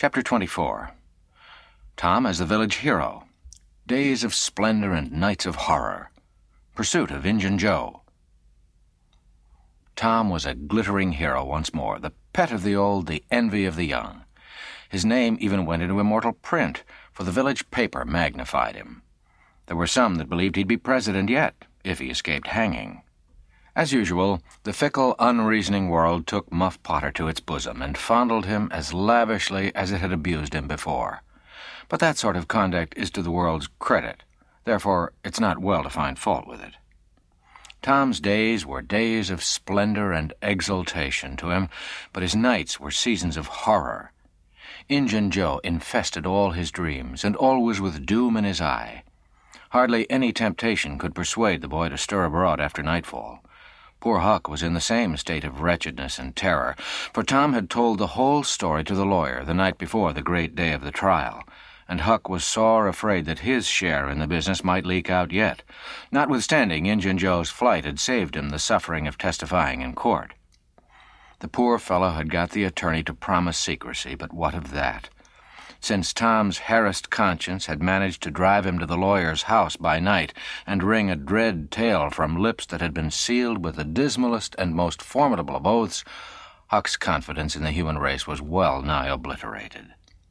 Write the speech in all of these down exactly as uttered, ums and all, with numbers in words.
Chapter twenty-four. Tom as the village hero. Days of splendor and nights of horror. Pursuit of Injun Joe. Tom was a glittering hero once more, the pet of the old, the envy of the young. His name even went into immortal print, for the village paper magnified him. There were some that believed he'd be president yet, if he escaped hanging. As usual, the fickle, unreasoning world took Muff Potter to its bosom and fondled him as lavishly as it had abused him before. But that sort of conduct is to the world's credit. Therefore, it's not well to find fault with it. Tom's days were days of splendor and exultation to him, but his nights were seasons of horror. Injun Joe infested all his dreams, and always with doom in his eye. Hardly any temptation could persuade the boy to stir abroad after nightfall. Poor Huck was in the same state of wretchedness and terror, for Tom had told the whole story to the lawyer the night before the great day of the trial, and Huck was sore afraid that his share in the business might leak out yet, notwithstanding Injun Joe's flight had saved him the suffering of testifying in court. The poor fellow had got the attorney to promise secrecy, but what of that? Since Tom's harassed conscience had managed to drive him to the lawyer's house by night and wring a dread tale from lips that had been sealed with the dismalest and most formidable of oaths, Huck's confidence in the human race was well nigh obliterated.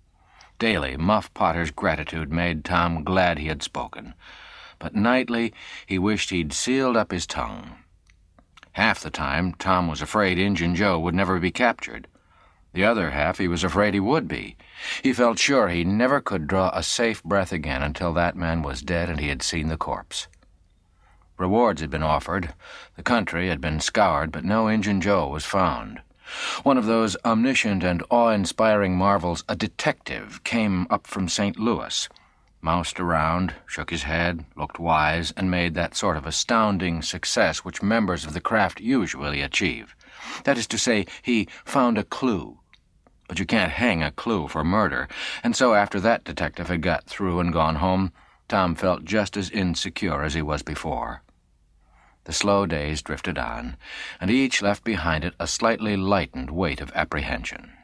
Daily, Muff Potter's gratitude made Tom glad he had spoken, but nightly he wished he'd sealed up his tongue. Half the time, Tom was afraid Injun Joe would never be captured. The other half he was afraid he would be. He felt sure he never could draw a safe breath again until that man was dead and he had seen the corpse. Rewards had been offered. The country had been scoured, but no Injun Joe was found. One of those omniscient and awe-inspiring marvels, a detective, came up from Saint Louis, moused around, shook his head, looked wise, and made that sort of astounding success which members of the craft usually achieve. That is to say, he found a clue. But you can't hang a clue for murder, and so after that detective had got through and gone home, Tom felt just as insecure as he was before. The slow days drifted on, and each left behind it a slightly lightened weight of apprehension.